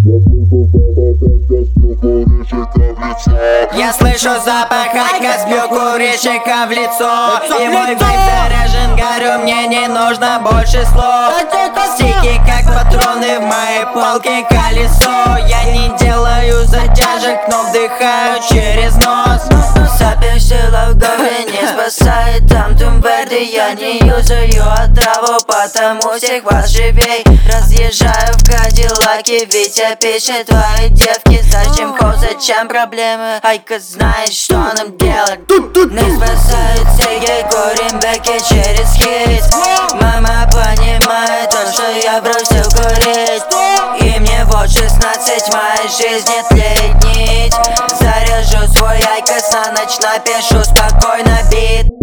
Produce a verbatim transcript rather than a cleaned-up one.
Я слышу запах хайка, сбил курильщика в лицо. И мой вейп заряжен, горю, мне не нужно больше слов. Стики как патроны в моей полке колесо. Я не делаю затяжек, но вдыхаю через нос. Сапер сила в голове не спасает, там тумберды. Я не юзаю отраву, потому всех вас живей. Разъезжаю в Кадиллаке, Витя пишет твои девки. Зачем хоу, зачем проблемы? Айка знает, что нам делать. Не спасают сиги, курим беки через хит. Мама понимает то, что я бросил курить. И мне вот шестнадцать, в моей жизни тлеет нить. Заряжу свой айкос на ночь, напишу спокойно бит.